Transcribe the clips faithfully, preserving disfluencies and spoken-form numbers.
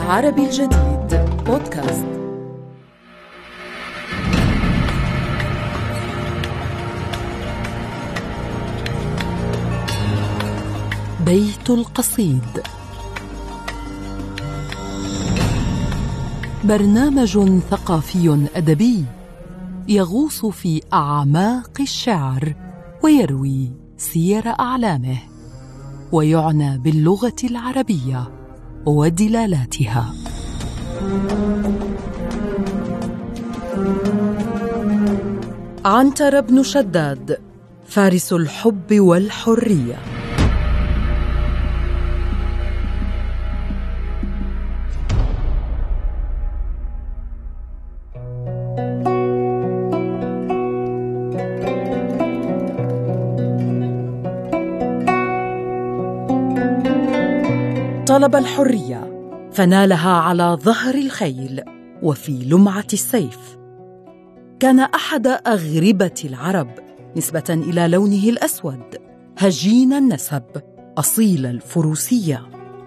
العربي الجديد بودكاست. بيت القصيد، برنامج ثقافي أدبي يغوص في أعماق الشعر ويروي سير أعلامه، ويعنى باللغة العربية ودلالاتها. عنتر بن شداد، فارس الحب والحرية. طلب الحرية فنالها على ظهر الخيل وفي لمعة السيف. كان أحد أغربة العرب نسبة إلى لونه الأسود، هجين النسب، أصيل الفروسية.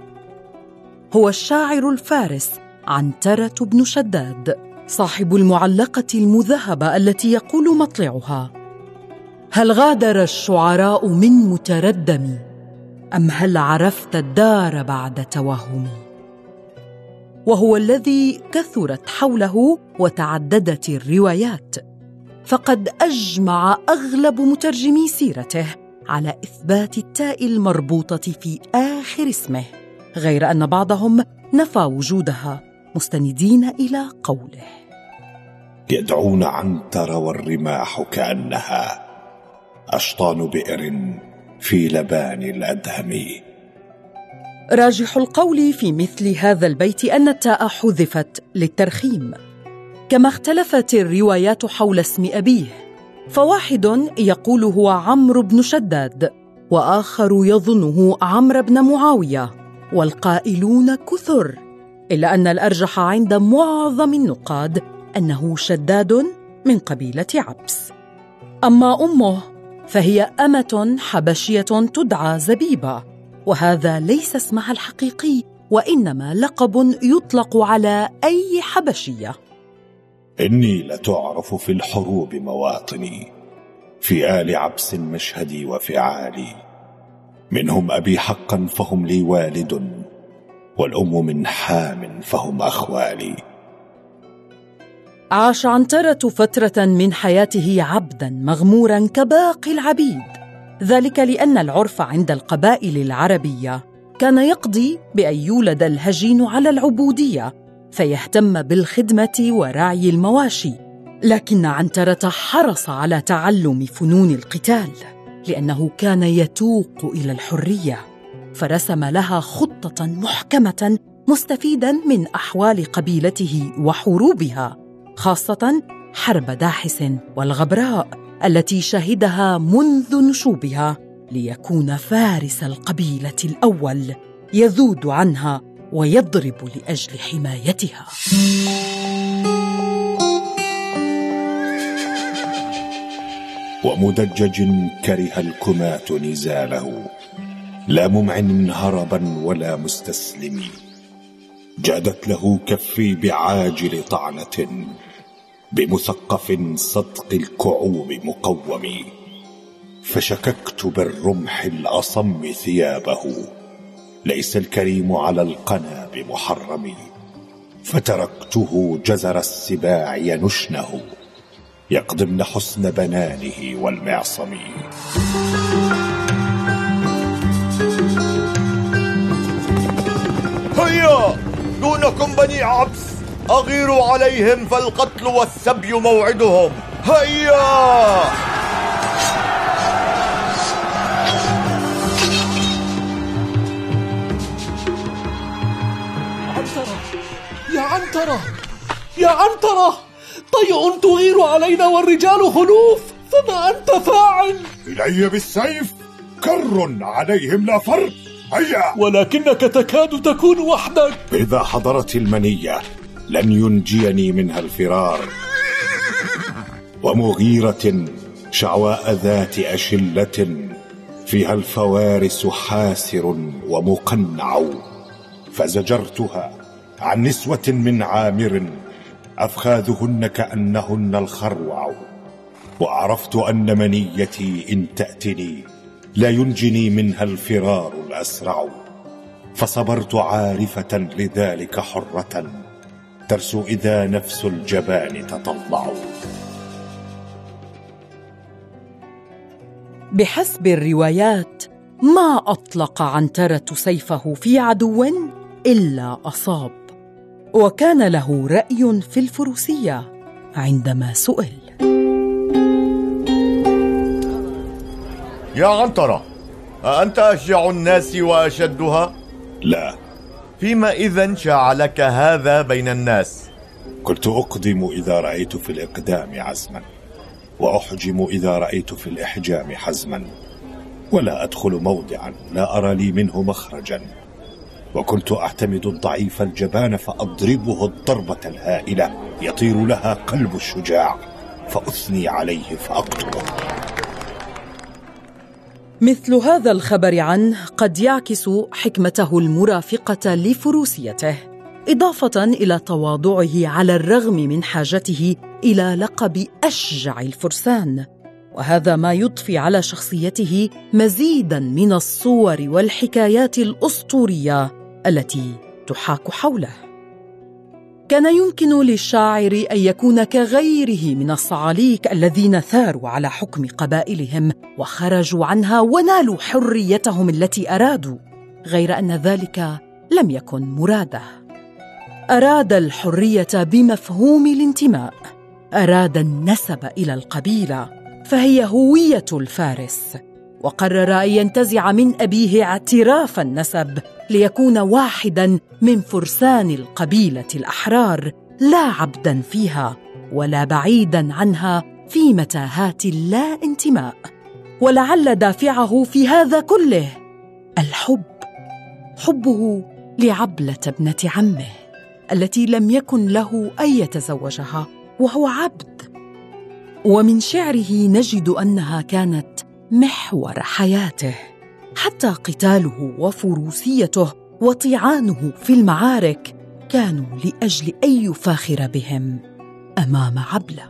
هو الشاعر الفارس عنترة بن شداد، صاحب المعلقة المذهبة التي يقول مطلعها: هل غادر الشعراء من متردم، أم هل عرفت الدار بعد توهمي؟ وهو الذي كثرت حوله وتعددت الروايات، فقد أجمع أغلب مترجمي سيرته على إثبات التاء المربوطة في آخر اسمه، غير أن بعضهم نفى وجودها مستندين إلى قوله: يدعون عنتر والرماح كأنها أشطان بئر في لبان الأدهم. راجح القول في مثل هذا البيت أن التاء حذفت للترخيم، كما اختلفت الروايات حول اسم أبيه، فواحد يقول هو عمرو بن شداد، وآخر يظنه عمرو بن معاوية، والقائلون كثر، إلا أن الأرجح عند معظم النقاد أنه شداد من قبيلة عبس. أما أمه فهي أمة حبشية تدعى زبيبة، وهذا ليس اسمها الحقيقي، وإنما لقب يطلق على أي حبشية. إني لتعرف في الحروب مواطني، في آل عبس مشهدي وفعالي، منهم أبي حقا فهم لي والد، والأم من حام فهم أخوالي. عاش عنترة فترة من حياته عبداً مغموراً كباقي العبيد، ذلك لأن العرف عند القبائل العربية كان يقضي بأن يولد الهجين على العبودية فيهتم بالخدمة ورعي المواشي. لكن عنترة حرص على تعلم فنون القتال لأنه كان يتوق إلى الحرية، فرسم لها خطة محكمة مستفيداً من أحوال قبيلته وحروبها، خاصة حرب داحس والغبراء التي شهدها منذ نشوبها، ليكون فارس القبيلة الأول يذود عنها ويضرب لأجل حمايتها. ومدجج كره الكماة نزاله، لا ممعن هربا ولا مستسلم، جادت له كفي بعاجل طعنة، بمثقف صدق الكعوب مقوم، فشككت بالرمح الأصم ثيابه، ليس الكريم على القنا بمحرم، فتركته جزر السباع ينشنه، يقضمن حسن بنانه والمعصم. هيا دونكم بني عبس، أغيروا عليهم فالقتل والسبي موعدهم. هيا! عنترة يا عنترة يا عنترة، طيء تغير علينا والرجال خلوف، فما أنت فاعل؟ إلي بالسيف، كر عليهم لا فرق. هيا! ولكنك تكاد تكون وحدك. إذا حضرت المنية لن ينجيني منها الفرار. ومغيرة شعواء ذات أشلة، فيها الفوارس حاسر ومقنع، فزجرتها عن نسوة من عامر أفخاذهن كأنهن الخروع، وعرفت أن منيتي إن تأتني لا ينجني منها الفرار الأسرع، فصبرت عارفة لذلك حرة ترسو إذا نفس الجبان تطلع. بحسب الروايات ما أطلق عنترة سيفه في عدو إلا أصاب، وكان له رأي في الفروسية عندما سئل: يا عنترة، أأنت أشجع الناس وأشدها؟ لا. فيما إذن شاع لك هذا بين الناس؟ كنت أقدم إذا رأيت في الإقدام عزما، وأحجم إذا رأيت في الإحجام حزما، ولا أدخل موضعا لا أرى لي منه مخرجا، وكنت أعتمد الضعيف الجبان فأضربه الضربة الهائلة يطير لها قلب الشجاع، فأثني عليه فأقتله. مثل هذا الخبر عنه قد يعكس حكمته المرافقة لفروسيته، إضافة إلى تواضعه على الرغم من حاجته إلى لقب أشجع الفرسان، وهذا ما يضفي على شخصيته مزيداً من الصور والحكايات الأسطورية التي تحاك حوله. كان يمكن للشاعر أن يكون كغيره من الصعاليك الذين ثاروا على حكم قبائلهم وخرجوا عنها ونالوا حريتهم التي أرادوا، غير أن ذلك لم يكن مراده. أراد الحرية بمفهوم الانتماء، أراد النسب إلى القبيلة، فهي هوية الفارس، وقرر أن ينتزع من أبيه اعتراف النسب ليكون واحداً من فرسان القبيلة الأحرار، لا عبداً فيها ولا بعيداً عنها في متاهات اللا انتماء. ولعل دافعه في هذا كله الحب، حبه لعبلة ابنة عمه التي لم يكن له أن يتزوجها وهو عبد. ومن شعره نجد أنها كانت محور حياته، حتى قتاله وفروسيته وطيعانه في المعارك كانوا لأجل أن يفاخر بهم أمام عبلة.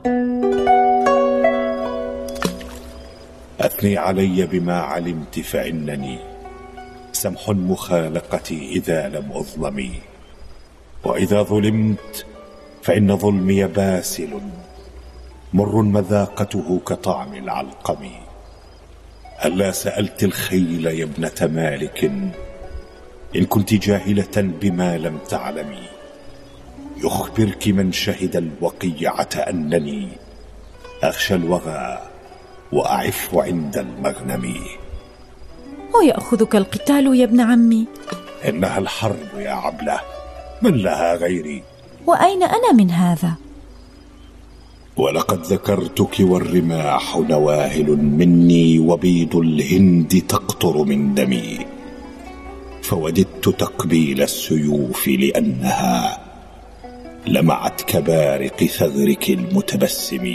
أثني علي بما علمت فإنني سمح مخالقتي إذا لم أظلمي، وإذا ظلمت فإن ظلمي باسل مر مذاقته كطعم العلقم. هلا سألت الخيل يا ابنة مالك إن كنت جاهلة بما لم تعلمي، يخبرك من شهد الوقيعة أنني أخشى الوغى وأعف عند المغنم. ويأخذك القتال يا ابن عمي؟ إنها الحرب يا عبلة، من لها غيري؟ وأين أنا من هذا؟ ولقد ذكرتك والرماح نواهل مني، وبيض الهند تقطر من دمي، فوددت تقبيل السيوف لأنها لمعت كبارق ثغرك المتبسم.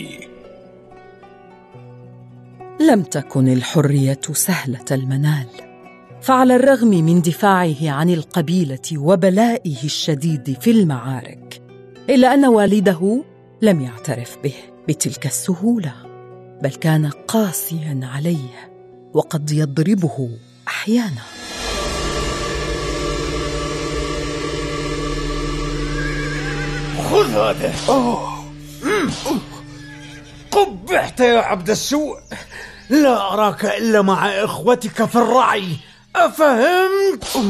لم تكن الحرية سهلة المنال، فعلى الرغم من دفاعه عن القبيلة وبلائه الشديد في المعارك، إلا أن والده لم يعترف به بتلك السهولة، بل كان قاسياً عليه وقد يضربه أحياناً. خذ هذا. قبحت يا عبد السوء، لا أراك إلا مع إخوتك في الرعي، أفهمت؟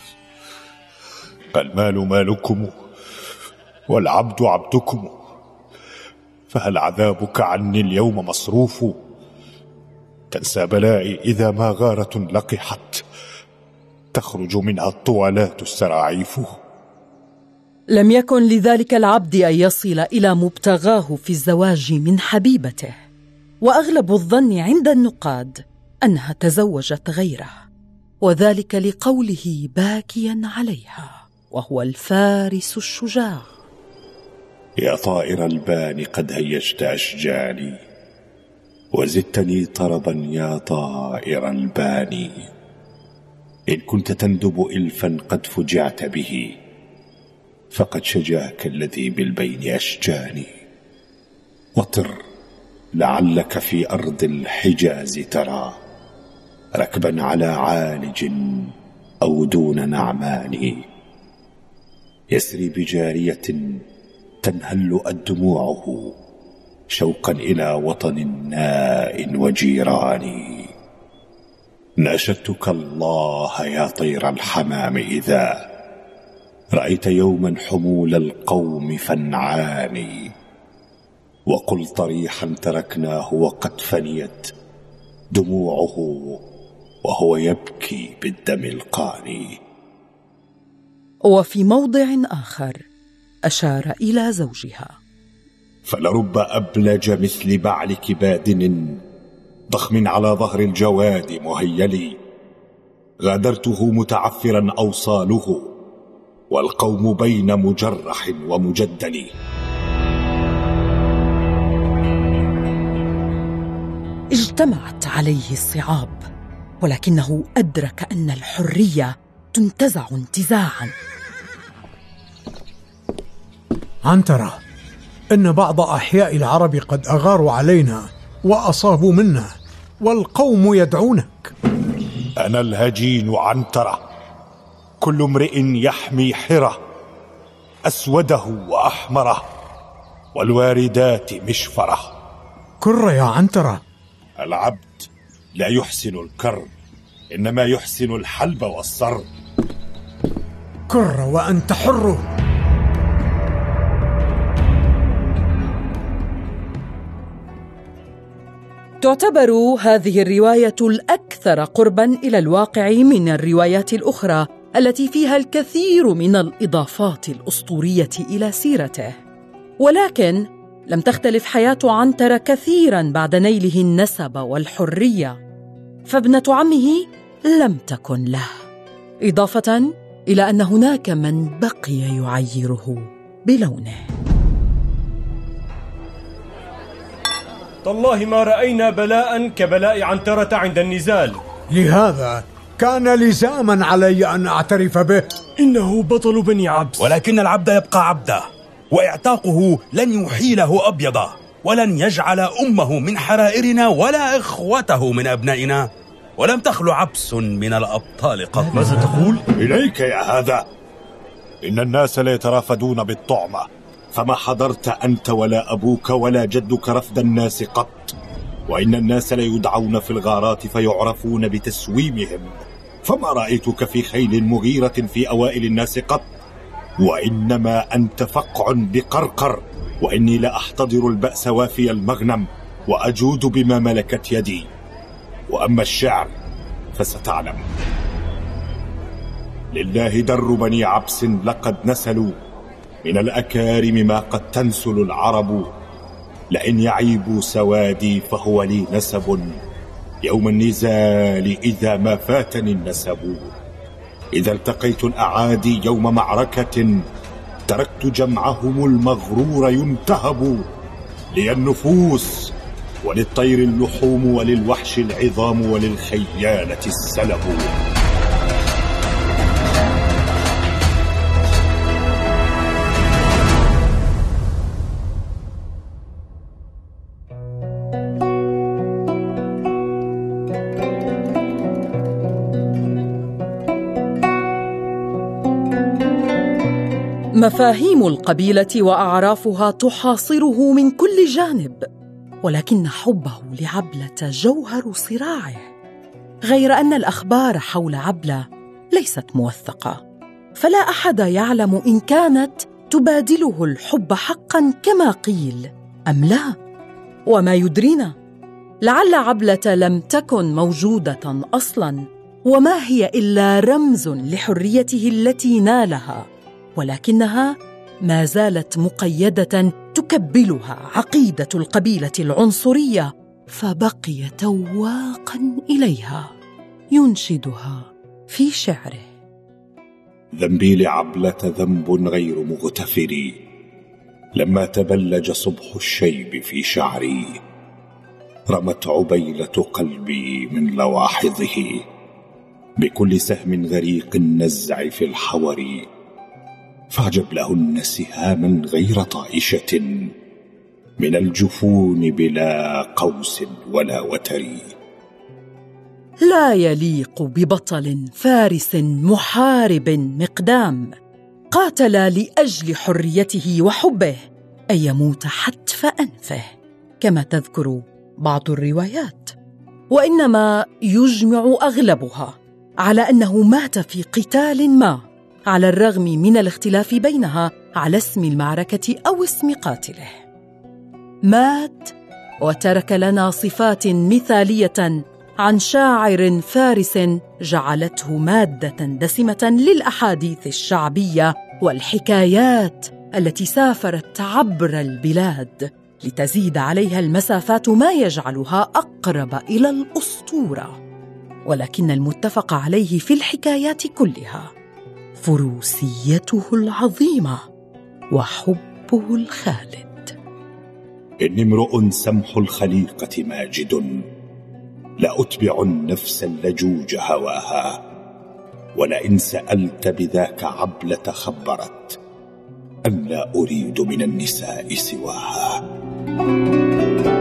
المال مالكم والعبد عبدكم، فهل عذابك عني اليوم مصروف؟ تنسى بلائي إذا ما غارة لقحت تخرج منها الطوالات السراعيف. لم يكن لذلك العبد أن يصل إلى مبتغاه في الزواج من حبيبته، وأغلب الظن عند النقاد أنها تزوجت غيره، وذلك لقوله باكيا عليها وهو الفارس الشجاع: يا طائر البان قد هيجت أشجاني، وزدتني طربا يا طائر البان. إن كنت تندب إلفا قد فجعت به، فقد شجاك الذي بالبين أشجاني. وطر لعلك في أرض الحجاز ترى ركبا على عالج أو دون نعمان، يسري بجارية تنهل الدموعه شوقا إلى وطن ناء وجيران. ناشدتك الله يا طير الحمام إذا رأيت يوما حمول القوم فانعاني، وقل طريحا تركناه وقد فنيت دموعه وهو يبكي بالدم القاني. وفي موضع آخر أشار إلى زوجها: فلرب أبلج مثل بعلك بادن ضخم على ظهر الجواد مهيلي، غادرته متعفرا أوصاله والقوم بين مجرح ومجدل. اجتمعت عليه الصعاب، ولكنه أدرك أن الحرية تنتزع انتزاعا. عنترة، إن بعض أحياء العرب قد أغاروا علينا وأصابوا منا، والقوم يدعونك. أنا الهجين عنترة، كل امرئ يحمي حرة أسوده وأحمره والواردات مشفرة. كر يا عنترة. العبد لا يحسن الكر، إنما يحسن الحلب والصر. كر وأنت حر. تعتبر هذه الرواية الأكثر قرباً إلى الواقع من الروايات الأخرى التي فيها الكثير من الإضافات الأسطورية إلى سيرته، ولكن لم تختلف حياة عنترة كثيراً بعد نيله النسب والحرية، فابنة عمه لم تكن له، إضافة إلى أن هناك من بقي يعيره بلونه. تالله ما رأينا بلاء كبلاء عنترة عند النزال، لهذا كان لزاما علي أن أعترف به. إنه بطل بني عبس، ولكن العبد يبقى عبدا، وإعتاقه لن يحيله أبيضا، ولن يجعل أمه من حرائرنا ولا إخوته من أبنائنا، ولم تخلو عبس من الأبطال قط. ماذا تقول؟ إليك يا هذا، إن الناس لا يترافدون بالطعمة، فما حضرت أنت ولا أبوك ولا جدك رفد الناس قط، وإن الناس لا يدعون في الغارات فيعرفون بتسويمهم، فما رأيتك في خيل مغيرة في أوائل الناس قط، وإنما أنت فقع بقرقر، وإني لا أحتضر البأس وافي المغنم وأجود بما ملكت يدي. وأما الشعر فستعلم. لله در بني عبس لقد نسلوا من الأكارم ما قد تنسل العرب، لئن يعيبوا سوادي فهو لي نسب، يوم النزال إذا ما فاتني النسب. إذا التقيت الأعادي يوم معركة تركت جمعهم المغرور ينتهب، لي النفوس وللطير اللحوم وللوحش العظام وللخيالة السلب. مفاهيم القبيلة وأعرافها تحاصره من كل جانب، ولكن حبه لعبلة جوهر صراعه، غير أن الأخبار حول عبلة ليست موثقة، فلا أحد يعلم إن كانت تبادله الحب حقاً كما قيل أم لا. وما يدرينا، لعل عبلة لم تكن موجودة أصلاً، وما هي إلا رمز لحريته التي نالها، ولكنها ما زالت مقيدة تكبلها عقيدة القبيلة العنصرية، فبقي تواقا إليها ينشدها في شعره: ذنبي لعبلة ذنب غير مغتفر، لما تبلج صبح الشيب في شعري، رمت عبيلة قلبي من لواحظه بكل سهم غريق النزع في الحور، فاعجب لهن سهاما غير طائشة من الجفون بلا قوس ولا وتر. لا يليق ببطل فارس محارب مقدام قاتل لأجل حريته وحبه أن يموت حتف أنفه كما تذكر بعض الروايات، وإنما يجمع أغلبها على أنه مات في قتال ما، على الرغم من الاختلاف بينها على اسم المعركة أو اسم قاتله. مات وترك لنا صفات مثالية عن شاعر فارس جعلته مادة دسمة للأحاديث الشعبية والحكايات التي سافرت عبر البلاد لتزيد عليها المسافات ما يجعلها أقرب إلى الأسطورة. ولكن المتفق عليه في الحكايات كلها فروسيته العظيمة وحبه الخالد. إني امرؤ سمح الخليقة ماجد، لا أتبع النفس اللجوج هواها، ولئن سألت بذاك عبلة خبرت أن لا أريد من النساء سواها.